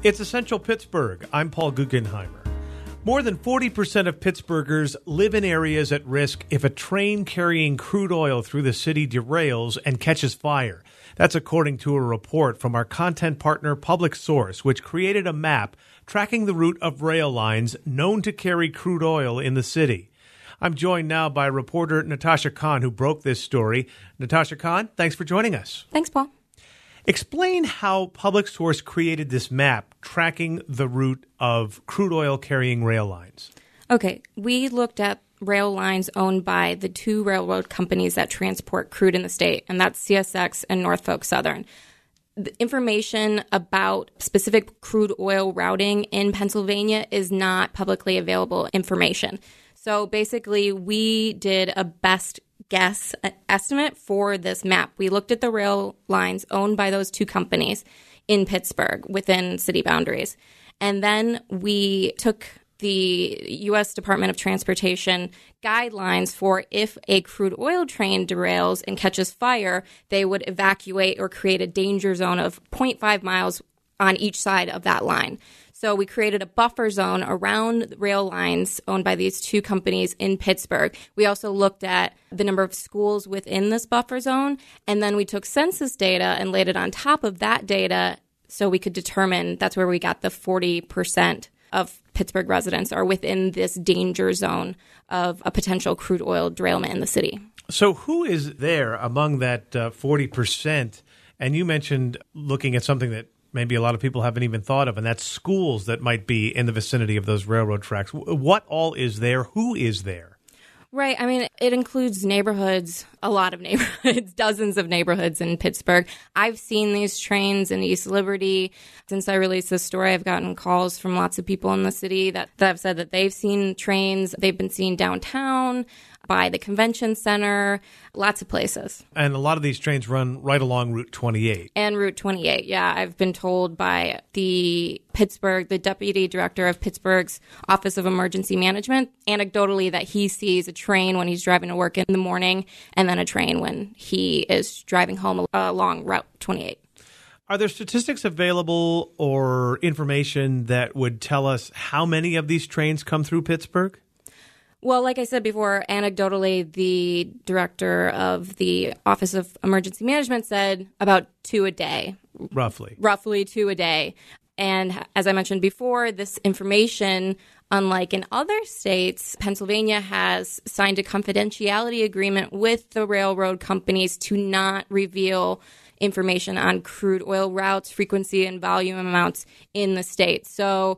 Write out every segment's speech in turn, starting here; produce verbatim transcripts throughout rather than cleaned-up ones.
It's Essential Pittsburgh. I'm Paul Guggenheimer. More than forty percent of Pittsburghers live in areas at risk if a train carrying crude oil through the city derails and catches fire. That's according to a report from our content partner Public Source, which created a map tracking the route of rail lines known to carry crude oil in the city. I'm joined now by reporter Natasha Khan, who broke this story. Natasha Khan, thanks for joining us. Thanks, Paul. Explain how Public Source created this map tracking the route of crude oil carrying rail lines. Okay, we looked at rail lines owned by the two railroad companies that transport crude in the state, and that's C S X and Norfolk Southern. The information about specific crude oil routing in Pennsylvania is not publicly available information. So basically, we did a best guess estimate for this map. We looked at the rail lines owned by those two companies in Pittsburgh within city boundaries. And then we took the U S Department of Transportation guidelines for if a crude oil train derails and catches fire, they would evacuate or create a danger zone of zero point five miles on each side of that line. So we created a buffer zone around rail lines owned by these two companies in Pittsburgh. We also looked at the number of schools within this buffer zone, and then we took census data and laid it on top of that data so we could determine that's where we got the forty percent of Pittsburgh residents are within this danger zone of a potential crude oil derailment in the city. So who is there among that uh, forty percent? And you mentioned looking at something that maybe a lot of people haven't even thought of, and that's schools that might be in the vicinity of those railroad tracks. What all is there? Who is there? Right. I mean, it includes neighborhoods, a lot of neighborhoods, dozens of neighborhoods in Pittsburgh. I've seen these trains in East Liberty. Since I released this story, I've gotten calls from lots of people in the city that, that have said that they've seen trains. They've been seen downtown, by the convention center, lots of places. And a lot of these trains run right along Route twenty-eight. And Route twenty-eight, yeah. I've been told by the Pittsburgh, the deputy director of Pittsburgh's Office of Emergency Management, anecdotally, that he sees a train when he's driving to work in the morning and then a train when he is driving home along Route twenty-eight. Are there statistics available or information that would tell us how many of these trains come through Pittsburgh? Well, like I said before, anecdotally, the director of the Office of Emergency Management said about two a day. Roughly. Roughly two a day. And as I mentioned before, this information, unlike in other states, Pennsylvania has signed a confidentiality agreement with the railroad companies to not reveal information on crude oil routes, frequency, and volume amounts in the state. So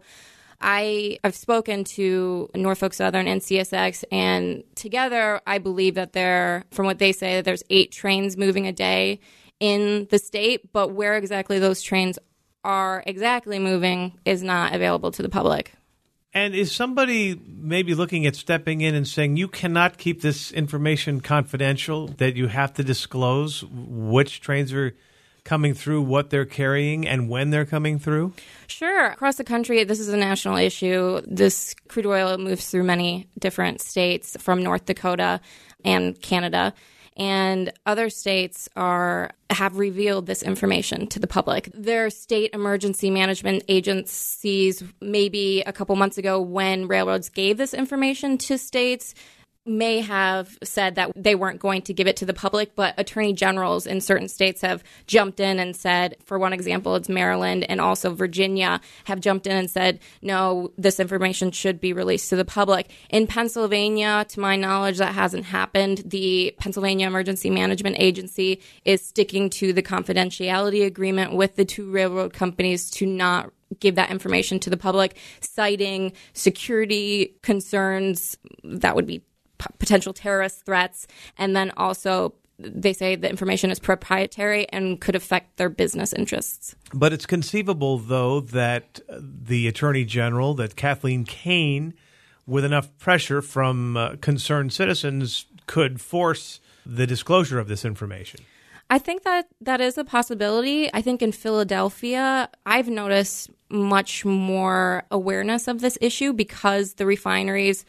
I, I've spoken to Norfolk Southern and C S X, and together I believe that there, from what they say, that there's eight trains moving a day in the state, but where exactly those trains are exactly moving is not available to the public. And is somebody maybe looking at stepping in and saying, you cannot keep this information confidential, that you have to disclose which trains are coming through, what they're carrying, and when they're coming through? Sure. Across the country, this is a national issue. This crude oil moves through many different states from North Dakota and Canada. And other states are have revealed this information to the public. Their state emergency management agencies, maybe a couple months ago when railroads gave this information to states, may have said that they weren't going to give it to the public, but attorney generals in certain states have jumped in and said, for one example, it's Maryland and also Virginia, have jumped in and said, no, this information should be released to the public. In Pennsylvania, to my knowledge, that hasn't happened. The Pennsylvania Emergency Management Agency is sticking to the confidentiality agreement with the two railroad companies to not give that information to the public, citing security concerns that would be potential terrorist threats, and then also they say the information is proprietary and could affect their business interests. But it's conceivable, though, that the Attorney General, that Kathleen Kane, with enough pressure from uh, concerned citizens, could force the disclosure of this information. I think that that is a possibility. I think in Philadelphia, I've noticed much more awareness of this issue because the refineries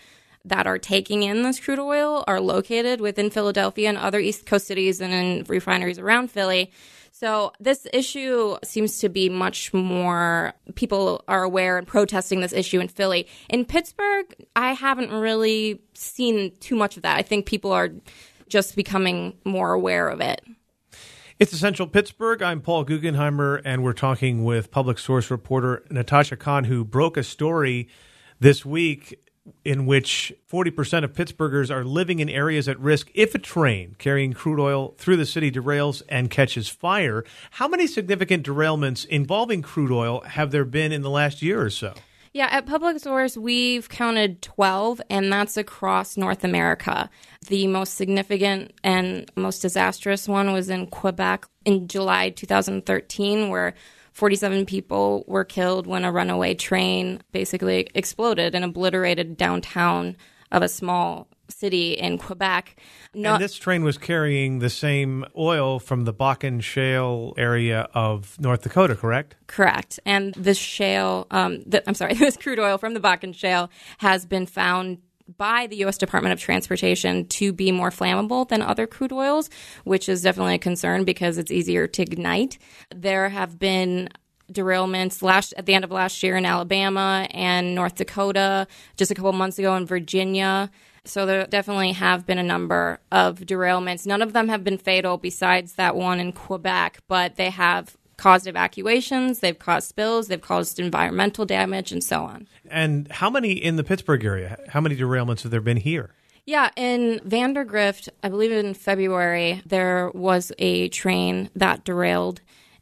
that are taking in this crude oil are located within Philadelphia and other East Coast cities and in refineries around Philly. So this issue seems to be much more, people are aware and protesting this issue in Philly. In Pittsburgh, I haven't really seen too much of that. I think people are just becoming more aware of it. It's Essential Pittsburgh. I'm Paul Guggenheimer, and we're talking with public source reporter Natasha Khan, who broke a story this week in which forty percent of Pittsburghers are living in areas at risk if a train carrying crude oil through the city derails and catches fire. How many significant derailments involving crude oil have there been in the last year or so? Yeah, at Public Source, we've counted twelve, and that's across North America. The most significant and most disastrous one was in Quebec in July two thousand thirteen, where forty-seven people were killed when a runaway train basically exploded and obliterated downtown of a small city in Quebec. No- and this train was carrying the same oil from the Bakken Shale area of North Dakota, correct? Correct. And this shale, um, the, I'm sorry, this crude oil from the Bakken Shale has been found by the U S Department of Transportation to be more flammable than other crude oils, which is definitely a concern because it's easier to ignite. There have been derailments last at the end of last year in Alabama and North Dakota, just a couple months ago in Virginia. So there definitely have been a number of derailments. None of them have been fatal besides that one in Quebec, but they have caused evacuations, they've caused spills, they've caused environmental damage, and so on. And how many in the Pittsburgh area? How many derailments have there been here? Yeah, in Vandergrift, I believe in February, there was a train that derailed,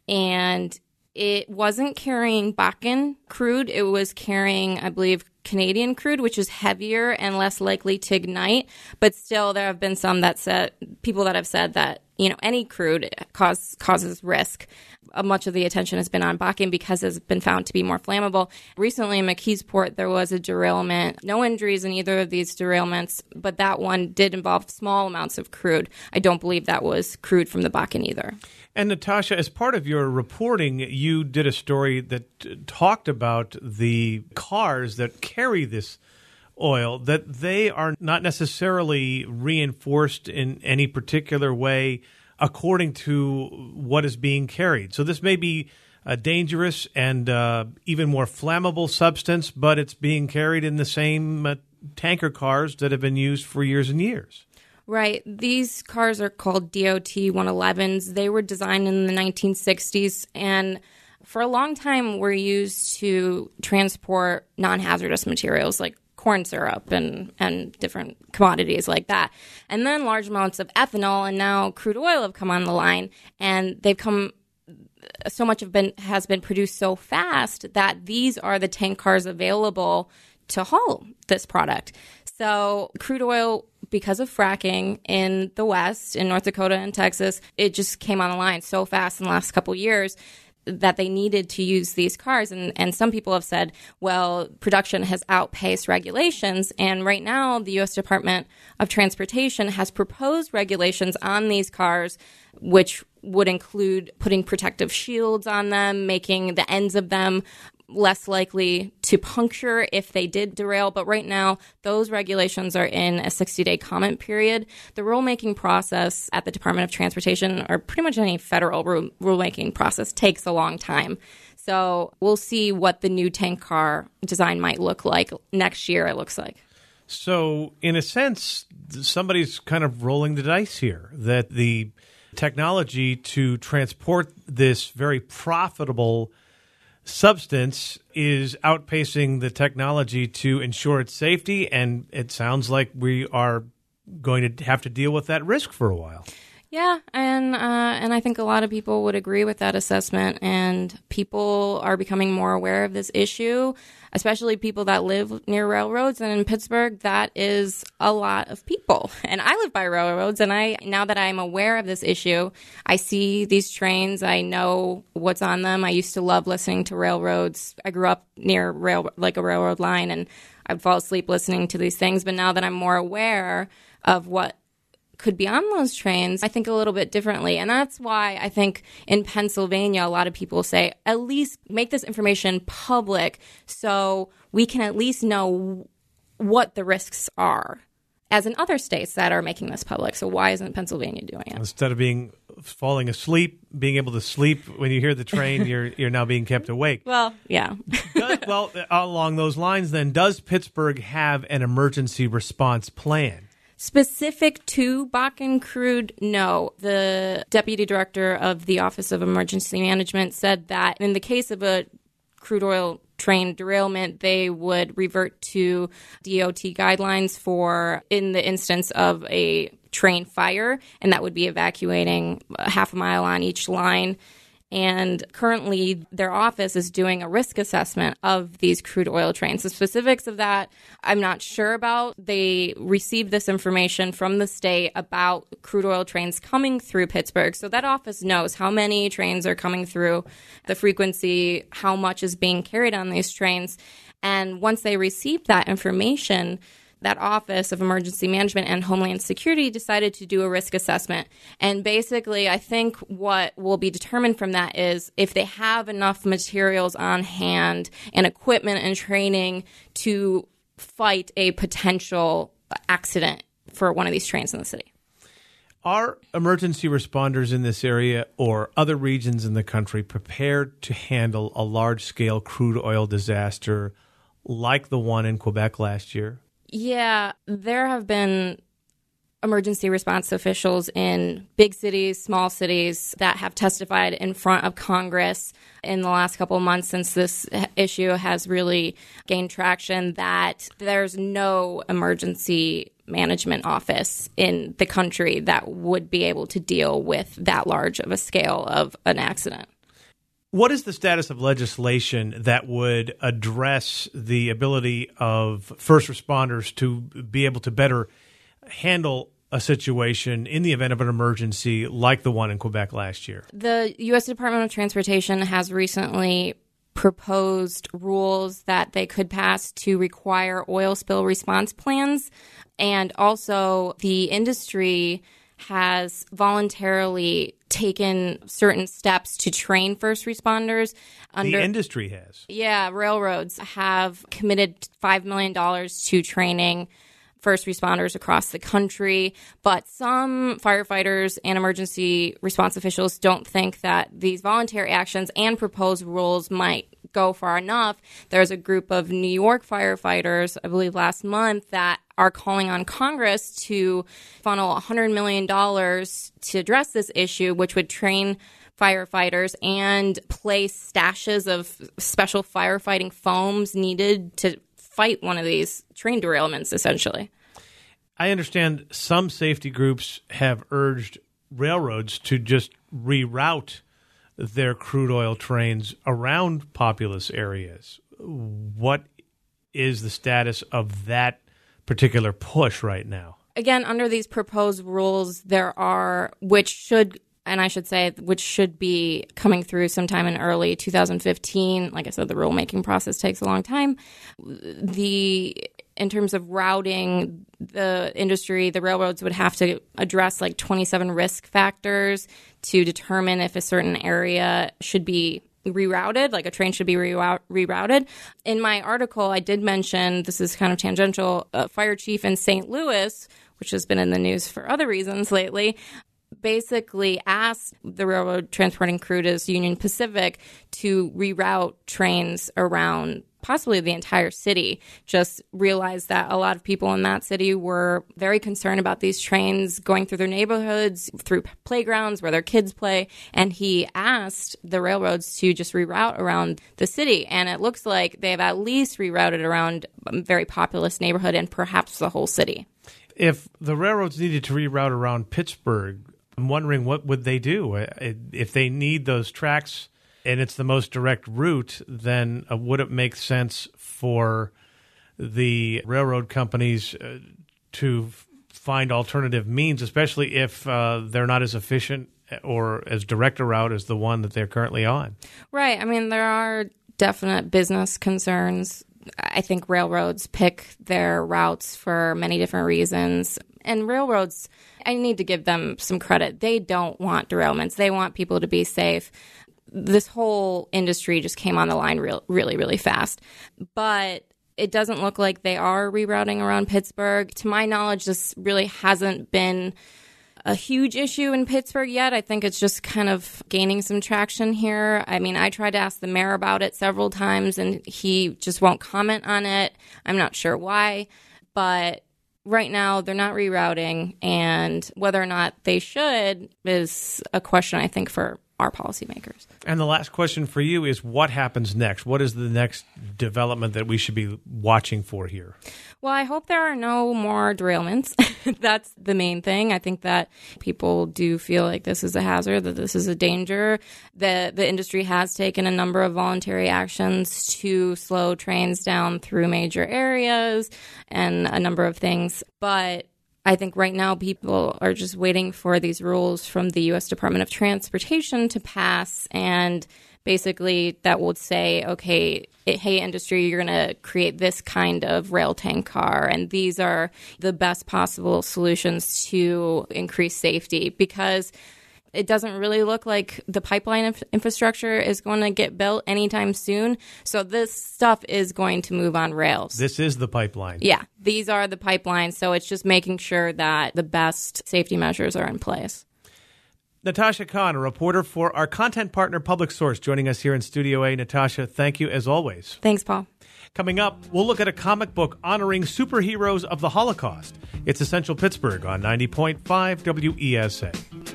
and it wasn't carrying Bakken crude. It was carrying, I believe, Canadian crude, which is heavier and less likely to ignite. But still, there have been some that said, people that have said that, you know, any crude cause, causes risk. Uh, much of the attention has been on Bakken because it's been found to be more flammable. Recently in McKeesport, there was a derailment. No injuries in either of these derailments, but that one did involve small amounts of crude. I don't believe that was crude from the Bakken either. And Natasha, as part of your reporting, you did a story that t- talked about the cars that carry this oil, that they are not necessarily reinforced in any particular way according to what is being carried. So this may be a dangerous and uh, even more flammable substance, but it's being carried in the same uh, tanker cars that have been used for years and years. Right. These cars are called D O T one elevens. They were designed in the nineteen sixties and for a long time were used to transport non-hazardous materials like corn syrup and, and different commodities like that. And then large amounts of ethanol and now crude oil have come on the line, and they've come so much have been has been produced so fast that these are the tank cars available to haul this product. So crude oil, because of fracking in the West, in North Dakota and Texas, it just came on the line so fast in the last couple of years that they needed to use these cars. And, and some people have said, well, production has outpaced regulations. And right now, the U S Department of Transportation has proposed regulations on these cars, which would include putting protective shields on them, making the ends of them less likely to puncture if they did derail. But right now, those regulations are in a sixty-day comment period. The rulemaking process at the Department of Transportation, or pretty much any federal rule- rulemaking process, takes a long time. So we'll see what the new tank car design might look like next year, it looks like. So in a sense, somebody's kind of rolling the dice here, that the technology to transport this very profitable substance is outpacing the technology to ensure its safety, and it sounds like we are going to have to deal with that risk for a while. Yeah, and uh, and I think a lot of people would agree with that assessment, and people are becoming more aware of this issue, especially people that live near railroads. And in Pittsburgh, that is a lot of people. And I live by railroads, and I now that I'm aware of this issue, I see these trains, I know what's on them. I used to love listening to railroads. I grew up near rail like a railroad line, and I'd fall asleep listening to these things. But now that I'm more aware of what could be on those trains, I think a little bit differently. And that's why I think in Pennsylvania, a lot of people say, at least make this information public so we can at least know what the risks are, as in other states that are making this public. So why isn't Pennsylvania doing it? Instead of being falling asleep, being able to sleep when you hear the train, you're you're now being kept awake. Well, yeah. does, well, along those lines, then, does Pittsburgh have an emergency response plan? Specific to Bakken crude, no. The deputy director of the Office of Emergency Management said that in the case of a crude oil train derailment, they would revert to D O T guidelines for in the instance of a train fire, and that would be evacuating a half a mile on each line. And currently, their office is doing a risk assessment of these crude oil trains. The specifics of that, I'm not sure about. They received this information from the state about crude oil trains coming through Pittsburgh. So that office knows how many trains are coming through, the frequency, how much is being carried on these trains. And once they received that information, that Office of Emergency Management and Homeland Security decided to do a risk assessment. And basically, I think what will be determined from that is if they have enough materials on hand and equipment and training to fight a potential accident for one of these trains in the city. Are emergency responders in this area or other regions in the country prepared to handle a large-scale crude oil disaster like the one in Quebec last year? Yeah, there have been emergency response officials in big cities, small cities that have testified in front of Congress in the last couple of months since this issue has really gained traction that there's no emergency management office in the country that would be able to deal with that large of a scale of an accident. What is the status of legislation that would address the ability of first responders to be able to better handle a situation in the event of an emergency like the one in Quebec last year? The U S Department of Transportation has recently proposed rules that they could pass to require oil spill response plans. And also the industry has voluntarily taken certain steps to train first responders. Under, the industry has? Yeah, railroads have committed five million dollars to training first responders across the country. But some firefighters and emergency response officials don't think that these voluntary actions and proposed rules might go far enough. There's a group of New York firefighters, I believe last month, that are calling on Congress to funnel one hundred million dollars to address this issue, which would train firefighters and place stashes of special firefighting foams needed to fight one of these train derailments, essentially. I understand some safety groups have urged railroads to just reroute their crude oil trains around populous areas. What is the status of that particular push right now? Again, under these proposed rules, there are, which should, and I should say, which should be coming through sometime in early two thousand fifteen. Like I said, the rulemaking process takes a long time. The in terms of routing, the industry, the railroads would have to address like twenty-seven risk factors to determine if a certain area should be rerouted, like a train should be rerouted. In my article, I did mention, this is kind of tangential, a fire chief in Saint Louis, which has been in the news for other reasons lately, basically asked the railroad transporting crude as Union Pacific to reroute trains around possibly the entire city. Just realized that a lot of people in that city were very concerned about these trains going through their neighborhoods, through playgrounds where their kids play, and he asked the railroads to just reroute around the city. And it looks like they've at least rerouted around a very populous neighborhood and perhaps the whole city. If the railroads needed to reroute around Pittsburgh, I'm wondering what would they do? If they need those tracks and it's the most direct route, then uh, would it make sense for the railroad companies uh, to f- find alternative means, especially if uh, they're not as efficient or as direct a route as the one that they're currently on? Right. I mean, there are definite business concerns. I think railroads pick their routes for many different reasons. And railroads, I need to give them some credit. They don't want derailments. They want people to be safe. This whole industry just came on the line real, really, really fast. But It doesn't look like they are rerouting around Pittsburgh. To my knowledge, this really hasn't been a huge issue in Pittsburgh yet. I think it's just kind of gaining some traction here. I mean, I tried to ask the mayor about it several times, and he just won't comment on it. I'm not sure why, but right now they're not rerouting, and whether or not they should is a question, I think, for our policymakers. And the last question for you is, what happens next? What is the next development that we should be watching for here? Well, I hope there are no more derailments. That's the main thing. I think that people do feel like this is a hazard, that this is a danger. The, the industry has taken a number of voluntary actions to slow trains down through major areas and a number of things. But I think right now people are just waiting for these rules from the U S Department of Transportation to pass, and basically that would say, okay, hey, industry, you're going to create this kind of rail tank car, and these are the best possible solutions to increase safety, because it doesn't really look like the pipeline inf- infrastructure is going to get built anytime soon. So this stuff is going to move on rails. This is the pipeline. Yeah, these are the pipelines. So it's just making sure that the best safety measures are in place. Natasha Khan, a reporter for our content partner, Public Source, joining us here in Studio A. Natasha, thank you as always. Thanks, Paul. Coming up, we'll look at a comic book honoring superheroes of the Holocaust. It's Essential Pittsburgh on ninety point five W E S A.